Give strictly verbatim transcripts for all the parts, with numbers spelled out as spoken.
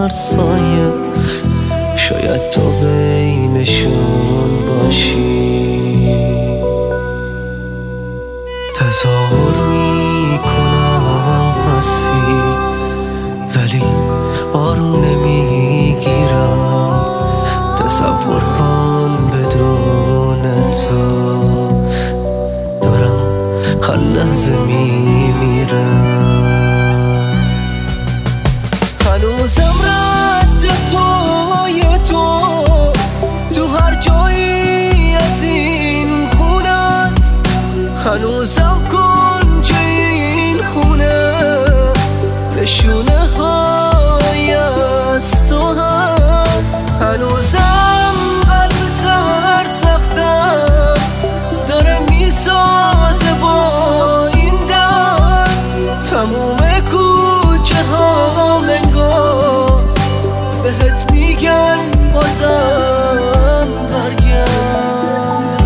هر سایه شاید تو بینشون باشی. تظاهر میکنم هستی ولی آروم نمیگیرم. تصور کن بدون تو دارم هر لحظه میمیرم. هنوزم رد پای تو تو هر جایی از این خونه است. هنوزم کنج این خونه نشونه های از تو هست. هنوزم قلب سر سختم داره میسازه با این در. تموم کوچه ها منگاه بهت میگن بازم برگرد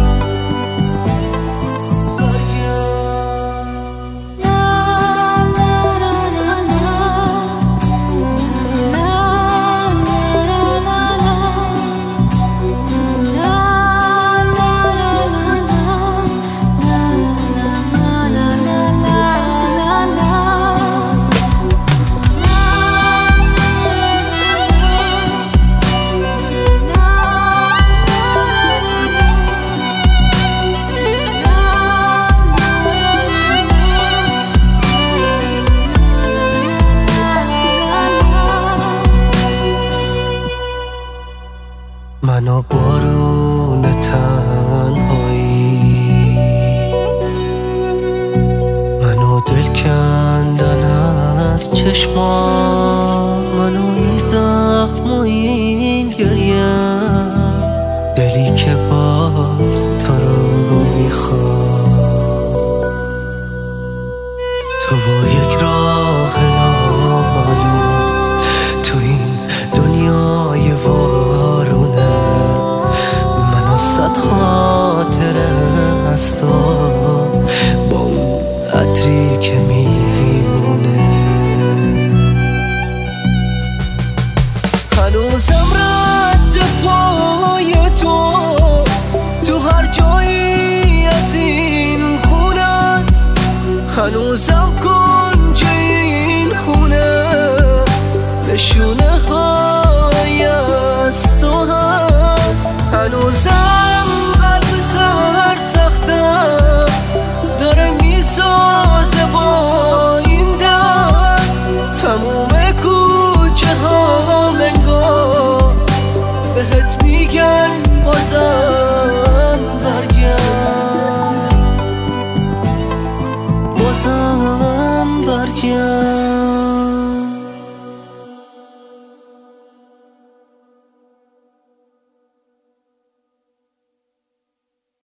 من و بارون تنهایی، من و دل کندن از چشمان، من و این زخم و این گریه، دلی که باز تو رو میخواد. تو با یک راه نامعلوم تو این دنیای وارونه، من صد خاطره از تو با اون عطری که میمونه. هنوزم رد پای تو تو هر جایی از این خونه است. هنوزم کنج این خونه نشونه ها